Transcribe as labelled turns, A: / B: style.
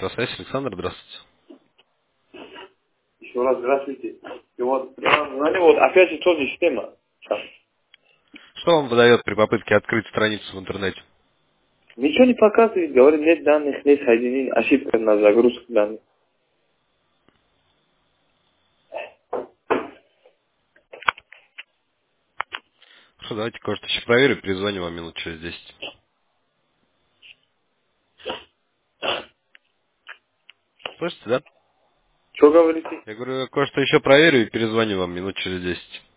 A: Электросвязь, Александр, здравствуйте.
B: Еще раз здравствуйте. И вот, я вам звоню, вот опять же тоже система. Сейчас.
A: Что вам выдает при попытке открыть страницу в интернете?
B: Ничего не показывает, говорит, нет данных, нет соединений, ошибка на загрузку данных.
A: Хорошо, давайте кое-что еще проверю, перезвоню вам минут через 10. Слышите, да?
B: Что говорите?
A: Я говорю, кое-что еще проверю и перезвоню вам минут через 10.